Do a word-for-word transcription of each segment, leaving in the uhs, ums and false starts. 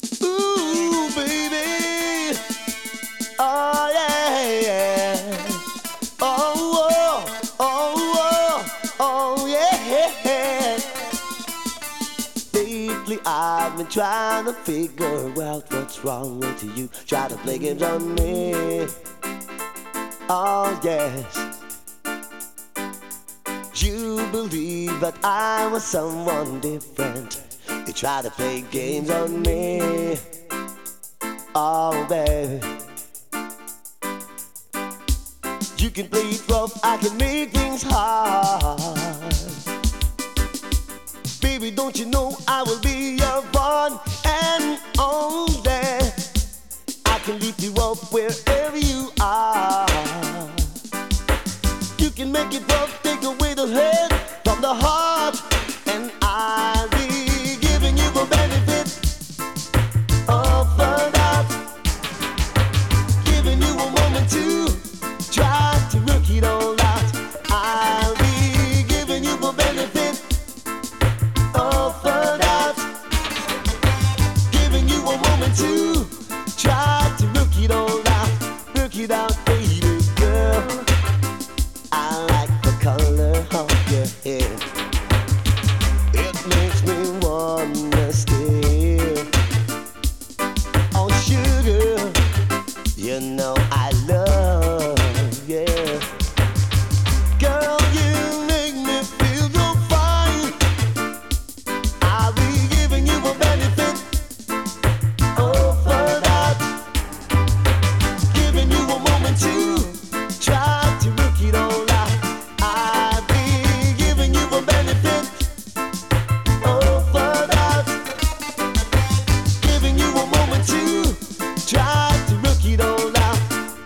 Ooh, baby. Oh, yeah, yeah. Oh, oh, oh, oh, oh, yeah. Lately I've been trying to figure out what's wrong with you. Try to play games on me. Oh, yes. You believe that I was someone different. You try to play games on me. Oh, baby. You can play it rough, I can make things hard. Baby, don't you know I will be your one and only. I can lift you up wherever you are. You can make it rough, take away the head from the heart, and I'll be giving you the benefit of the doubt. Giving you a moment to try to work it all out. I'll be giving you the benefit of the doubt. Giving you a moment to try to work it all out. Work it out, baby girl. I like the color of your hair. It makes me wanna stay. Oh sugar, you know I love, yeah. Girl, you make me feel so fine. I'll be giving you a benefit of the doubt. Giving you a moment to try to work it all out. I'll be giving you a benefit of the doubt. Giving you a moment to try to work it all out.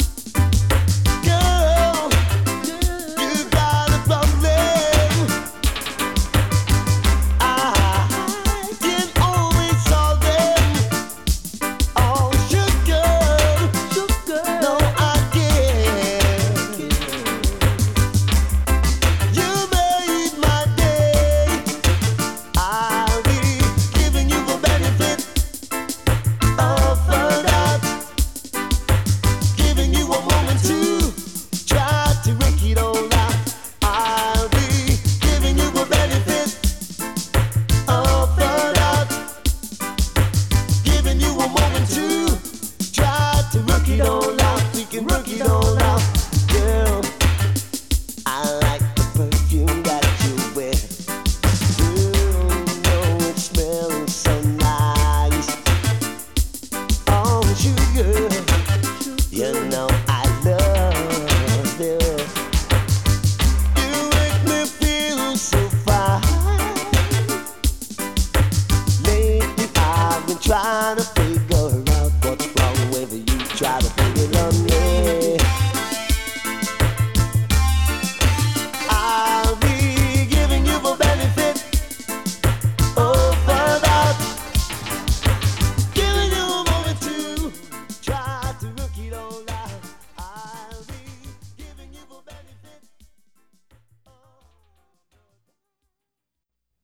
Girl, you got a problem. I can always solve them. Oh, sugar, sugar, no, I can't. You made my day. I'll be giving you the benefit of the doubt. Giving you a moment to try to work it all out. I'll be giving you the benefit of the doubt. Giving you a moment to try to work it all out. We can work it all